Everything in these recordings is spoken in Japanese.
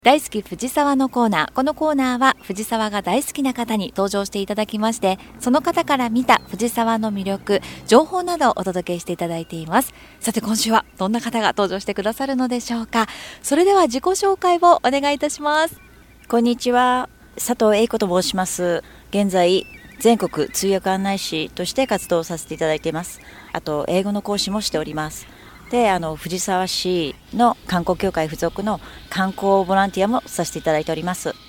大好き藤沢のコーナー。このコーナーは藤沢が大好きな方に登場していただきまして、その方から見た藤沢の魅力、情報などをお届けしていただいています。さて今週はどんな方が登場してくださるのでしょうか。それでは自己紹介をお願いいたします。 こんにちは、佐藤英子と申します。現在全国通訳案内士として活動させていただいています。あと英語の講師もしております。で、藤沢市の観光協会附属の観光ボランティアもさせていただいております。 はい、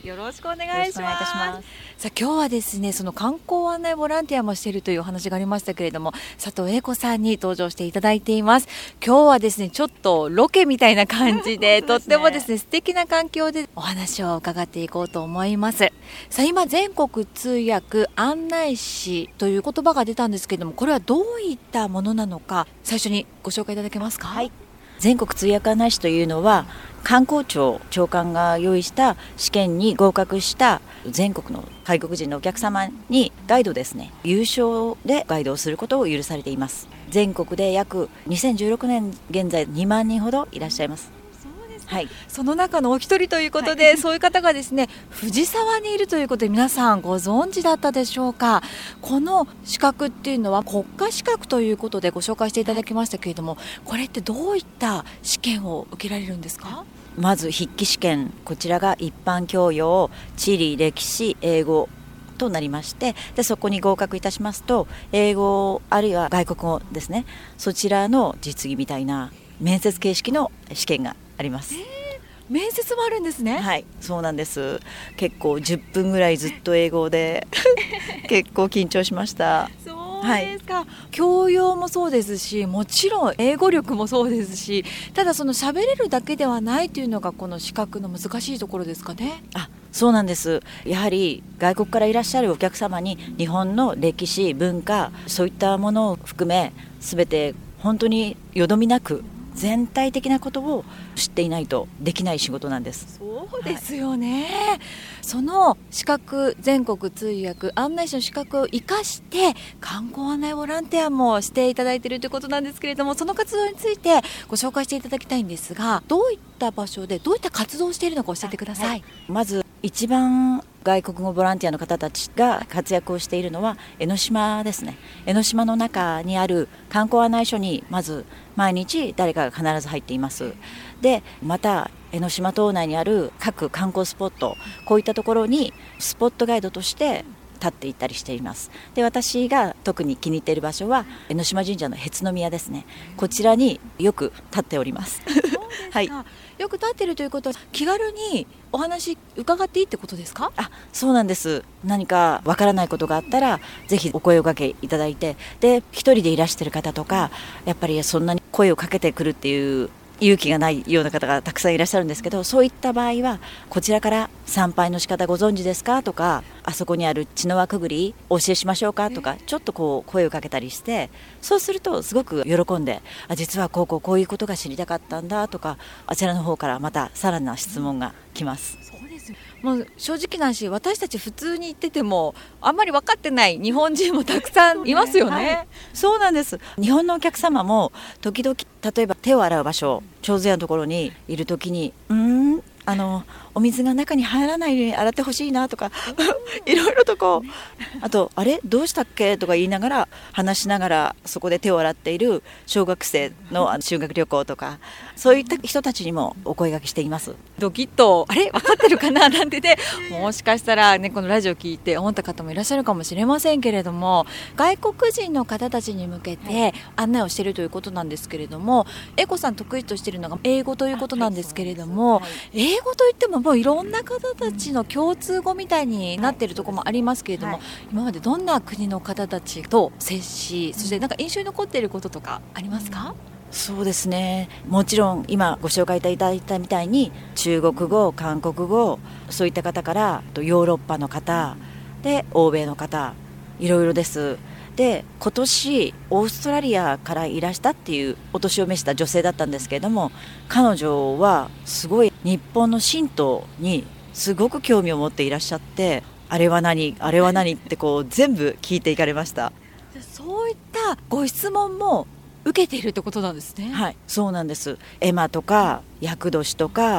よろしくお願いします。 よろしくお願いいたします。 さあ今日はですね、その観光案内ボランティアもしているというお話がありましたけれども、佐藤英子さんに登場していただいています。今日はですね、ちょっとロケみたいな感じで、とってもですね、素敵な環境でお話を伺っていこうと思います。さあ今、全国通訳案内士という言葉が出たんですけれども、これはどういったものなのか、最初にご紹介いただけますか。 はい、全国通訳案内士というのは観光庁長官が用意した試験に合格した全国の外国人のお客様にガイドですね、有償でガイドをすることを許されています。全国で約2016年現在2万人ほどいらっしゃいます。はい、 その中のお一人ということで、そういう方がですね、藤沢にいるということで皆さんご存知だったでしょうか。この資格っていうのは国家資格ということでご紹介していただきましたけれども、これってどういった試験を受けられるんですか。 まず筆記試験、こちらが一般教養、地理、歴史、英語となりまして、でそこに合格いたしますと、英語あるいは外国語ですね、そちらの実技みたいな面接形式の試験があります。 面接もあるんですね。 はい、そうなんです。結構10分ぐらいずっと英語で結構緊張しました。 そうですか、はい、教養もそうですし、もちろん英語力もそうですし、ただその喋れるだけではないというのがこの資格の難しいところですかね。 そうなんです。やはり外国からいらっしゃるお客様に日本の歴史、文化、そういったものを含め全て本当によどみなく全体的なことを知っていないとできない仕事なんです。 そうですよね、はい、その資格、全国通訳案内士の資格を生かして観光案内ボランティアもしていただいているということなんですけれども、その活動についてご紹介していただきたいんですが、どういった場所でどういった活動をしているのか教えてください。はい、 まず一番外国語ボランティアの方たちが活躍をしているのは江ノ島ですね。江ノ島の中にある観光案内所にまず毎日誰かが必ず入っています。でまた江ノ島島内にある各観光スポット、こういったところにスポットガイドとして立っていったりしています。で私が特に気に入っている場所は江ノ島神社の辺津宮ですね。こちらによく立っております。 はい、よく立っているということは気軽にお話伺っていいってことですか。 そうなんです。何かわからないことがあったらぜひお声をかけいただいて、で一人でいらしている方とか、やっぱりそんなに声をかけてくるっていう勇気がないような方がたくさんいらっしゃるんですけど、そういった場合はこちらから参拝の仕方ご存知ですかとか、あそこにある血の輪くぐりお教えしましょうかとか、ちょっとこう声をかけたりして、そうするとすごく喜んで、実はこういうことが知りたかったんだとか、あちらの方からまたさらな質問が来ます。 そうです。もう正直な話、私たち普通に言っててもあんまり分かってない日本人もたくさんいますよね。はい、 そうなんです。日本のお客様も時々、例えば手を洗う場所、長寿屋のところにいるときにお水が中に入らないように洗ってほしいなとかいろいろとあとあれどうしたっけとか言いながら話しながら、そこで手を洗っている小学生の修学旅行とか、そういった人たちにもお声掛けしています。 ドキッと分かってるかななんてね、もしかしたらね、このラジオ聞いて思った方もいらっしゃるかもしれませんけれども、外国人の方たちに向けて案内をしているということなんですけれども、英子さん得意としているのが英語ということなんですけれども、英語といってももういろんな方たちの共通語みたいになっているところもありますけれども、今までどんな国の方たちと接し、そしてなんか印象に残っていることとかありますか。 そうですね、もちろん今ご紹介いただいたみたいに中国語、韓国語、そういった方からヨーロッパの方で欧米の方、いろいろです。で今年オーストラリアからいらしたっていうお年を召した女性だったんですけれども、彼女はすごい日本の神道にすごく興味を持っていらっしゃって、あれは何あれは何って全部聞いていかれました。 そういったご質問も受けているってことなんですね。 はい、そうなんです。絵馬とか厄年とか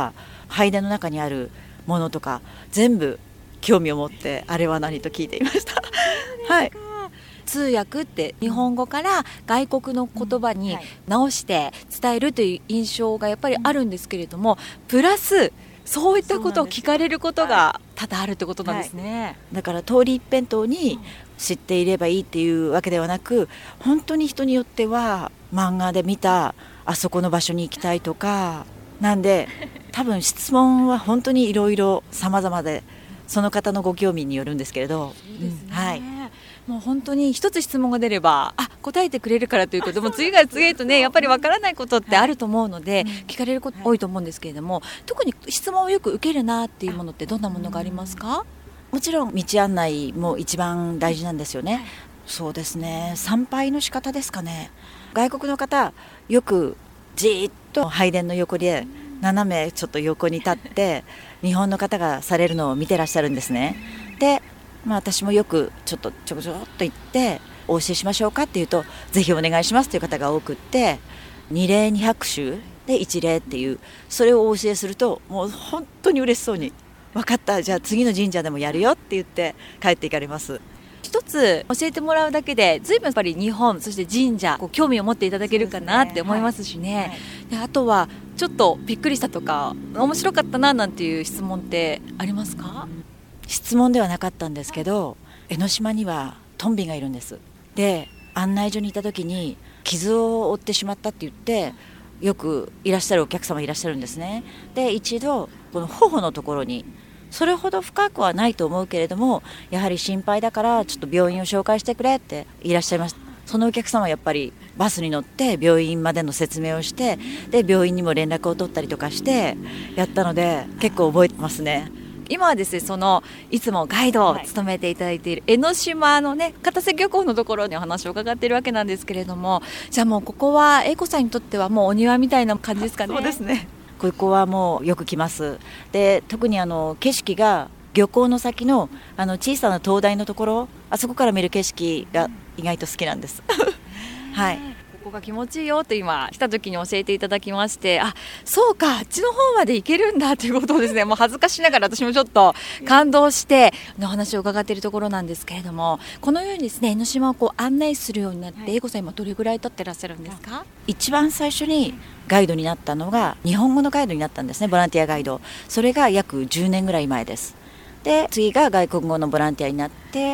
拝殿の中にあるものとか全部興味を持ってあれは何と聞いていましたはい、 通訳って日本語から外国の言葉に直して伝えるという印象がやっぱりあるんですけれども、プラスそういったことを聞かれることが多々あるってことなんですね。 だから通り一辺倒に知っていればいいっていうわけではなく、本当に人によっては漫画で見たあそこの場所に行きたいとかなんで、多分質問は本当にいろいろ様々で、その方のご興味によるんですけれど、 はい、もう本当に一つ質問が出れば答えてくれるからということも次から次へとね、やっぱりわからないことってあると思うので、聞かれること多いと思うんですけれども、特に質問をよく受けるなっていうものってどんなものがありますか？ もちろん道案内も一番大事なんですよね、そうですね、参拝の仕方ですかね。外国の方よくじーっと拝殿の横で斜めちょっと横に立って日本の方がされるのを見てらっしゃるんですね。で、私もよくちょこちょこっと言ってお教えしましょうかって言うと、ぜひお願いしますという方が多くって、二礼二拍手で一礼っていう、それをお教えするともう本当に嬉しそうに、分かった、じゃあ次の神社でもやるよって言って帰っていかれます。 一つ教えてもらうだけで随分やっぱり日本、そして神社興味を持っていただけるかなって思いますしね、であとはちょっとびっくりしたとか面白かったななんていう質問ってありますか？ 質問ではなかったんですけど、江ノ島にはトンビがいるんです。で、案内所にいた時に傷を負ってしまったって言ってよくいらっしゃるお客様いらっしゃるんですね。で、一度この頬のところに、それほど深くはないと思うけれども、やはり心配だからちょっと病院を紹介してくれっていらっしゃいました。そのお客様はやっぱりバスに乗って病院までの説明をして、で病院にも連絡を取ったりとかしてやったので、結構覚えてますね。 今はですね、いつもガイドを務めていただいている江ノ島のね、片瀬漁港のところにお話を伺っているわけなんですけれども、じゃあもうここは英子さんにとってはもうお庭みたいな感じですかね？ そうですね、ここはもうよく来ます。で、特に景色が漁港の先の小さな灯台のところ、あそこから見る景色が意外と好きなんですはい、 ここが気持ちいいよと今来た時に教えていただきまして、そうか、あっちの方まで行けるんだということをですね、もう恥ずかしながら私もちょっと感動してお話を伺っているところなんですけれども、このようにですね、江ノ島を案内するようになって、英子さん今どれぐらい経ってらっしゃるんですか？ 一番最初にガイドになったのが日本語のガイドになったんですね、ボランティアガイド。それが約10年ぐらい前です。で、次が外国語のボランティアになって、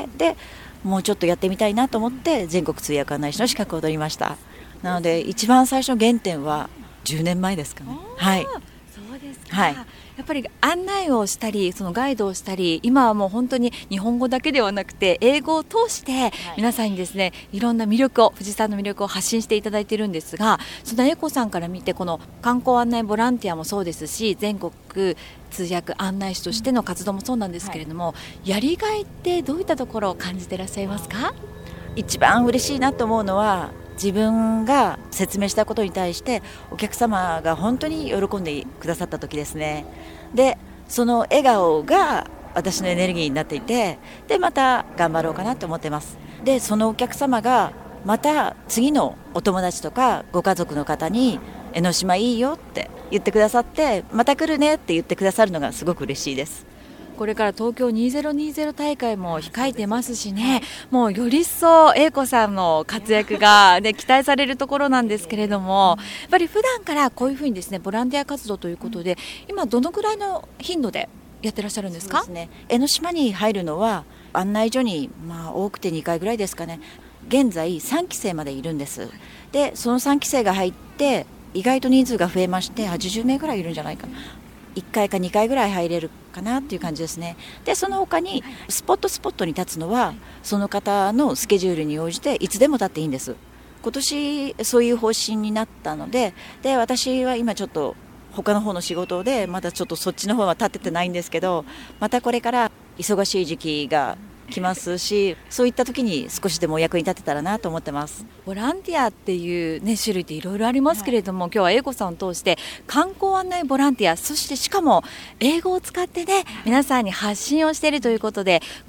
でもうちょっとやってみたいなと思って全国通訳案内士の資格を取りました。なので一番最初の原点は10年前ですかね。はい、 そうですか、 はい、 やっぱり案内をしたり、そのガイドをしたり、今はもう本当に日本語だけではなくて英語を通して皆さんにですね、いろんな魅力を、富士山の魅力を発信していただいているんですが、その英子さんから見て、この観光案内ボランティアもそうですし、全国通訳案内士としての活動もそうなんですけれども、やりがいってどういったところを感じていらっしゃいますか？ 一番嬉しいなと思うのは、自分が説明したことに対してお客様が本当に喜んでくださった時ですね。で、その笑顔が私のエネルギーになっていて、でまた頑張ろうかなと思ってます。で、そのお客様がまた次のお友達とかご家族の方に江ノ島いいよって言ってくださって、また来るねって言ってくださるのがすごく嬉しいです。 これから東京2020大会も控えてますしね、もうより一層英子さんの活躍が、ね、期待されるところなんですけれども、やっぱり普段からこういうふうにですね、ボランティア活動ということで、今どのくらいの頻度でやってらっしゃるんですか？ そうですね、江ノ島に入るのは案内所に多くて2回ぐらいですかね。現在3期生までいるんです。で、その3期生が入って意外と人数が増えまして、80名ぐらいいるんじゃないかな。1回か2回ぐらい入れるかなっていう感じですね。で、その他にスポットに立つのはその方のスケジュールに応じていつでも立っていいんです。今年そういう方針になったので、私は今ちょっと他の方の仕事でまだちょっとそっちの方は立ててないんですけど、またこれから忙しい時期が来ますし、そういった時に少しでもお役に立てたらなと思ってます。 ボランティアっていう、ね、種類っていろいろありますけれども、今日は英子さんを通して観光案内ボランティア、そしてしかも英語を使ってね、皆さんに発信をしているということで、この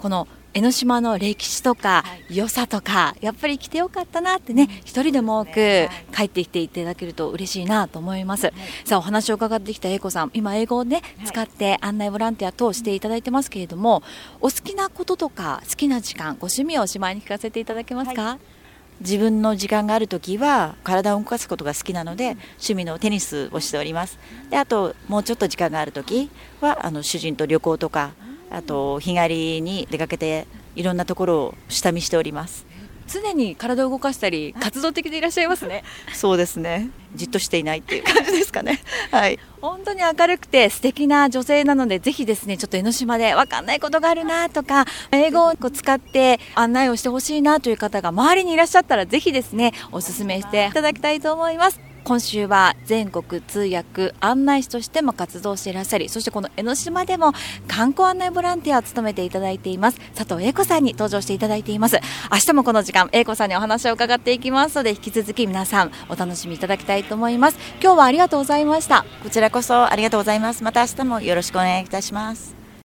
江ノ島の歴史とか良さとか、やっぱり来てよかったなってね、一人でも多く帰ってきていただけると嬉しいなと思います。さあ、お話を伺ってきた英子さん、今英語をね使って案内ボランティア等していただいてますけれども、お好きなこととか好きな時間、ご趣味をおしまいに聞かせていただけますか？ 自分の時間があるときは体を動かすことが好きなので、趣味のテニスをしております。で、あともうちょっと時間があるときは主人と旅行とか、あと日帰りに出かけていろんなところを下見しております。 常に体を動かしたり活動的でいらっしゃいますね。 そうですね、じっとしていないっていう感じですかね。はい、 本当に明るくて素敵な女性なので、ぜひですね、ちょっと江ノ島で分かんないことがあるなとか、英語を使って案内をしてほしいなという方が周りにいらっしゃったら、ぜひですねお勧めしていただきたいと思います。今週は全国通訳案内士としても活動していらっしゃり、そしてこの江ノ島でも観光案内ボランティアを務めていただいています佐藤英子さんに登場していただいています。明日もこの時間英子さんにお話を伺っていきますので、引き続き皆さんお楽しみいただきたいと思います。今日はありがとうございました。 こちらこそありがとうございます。また明日もよろしくお願いいたします。